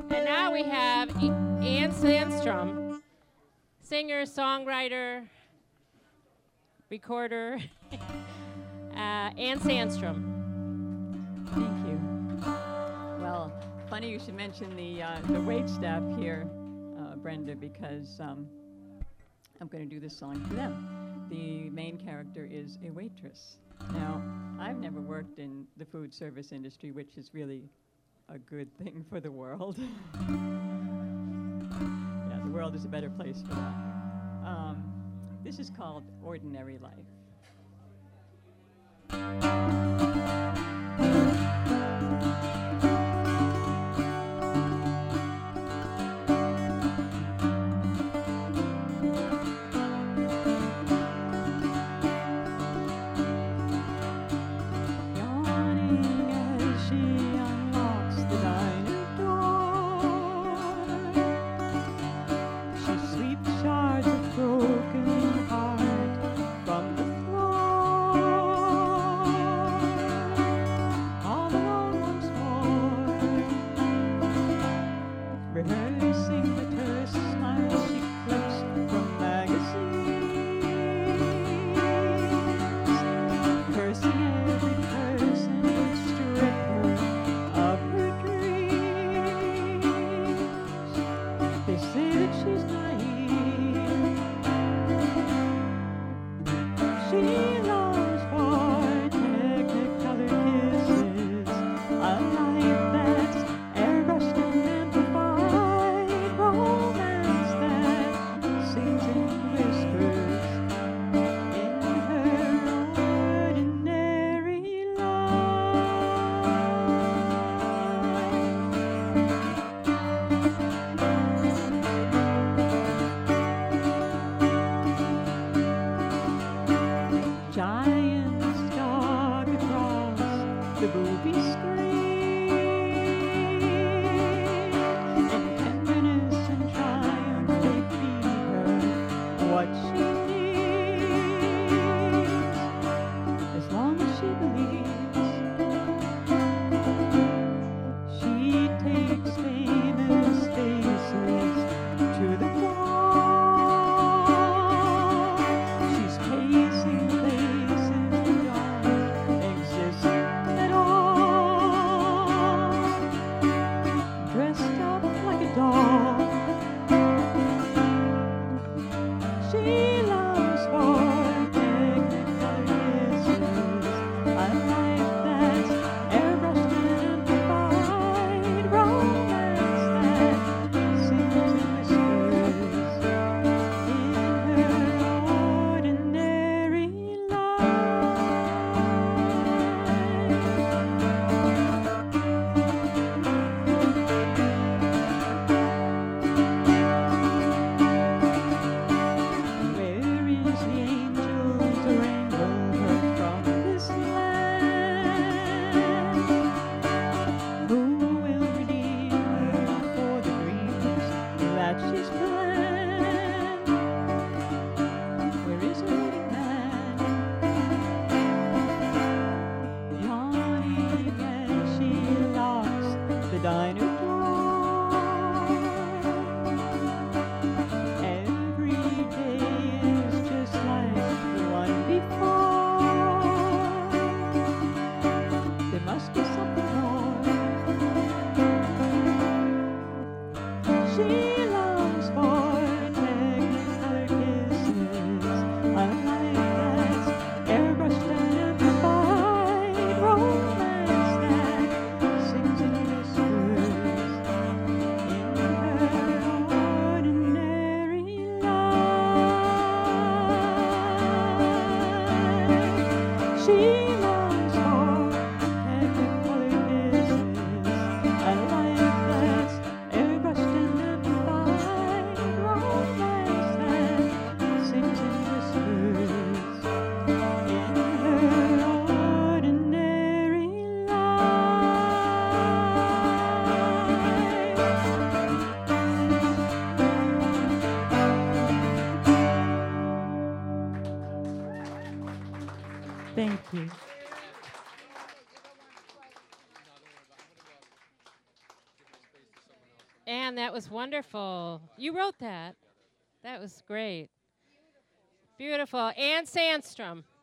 And now we have Anne Sandstrom, singer, songwriter, recorder. Anne Sandstrom. Thank you. Well, funny you should mention the wait staff here, Brenda, because I'm going to do this song for them. The main character is a waitress. Now, I've never worked in the food service industry, which is really a good thing for the world. Yeah, the world is a better place for that. This is called Ordinary Life. Anne, that was wonderful. You wrote that. That was great. Beautiful. Anne Sandstrom.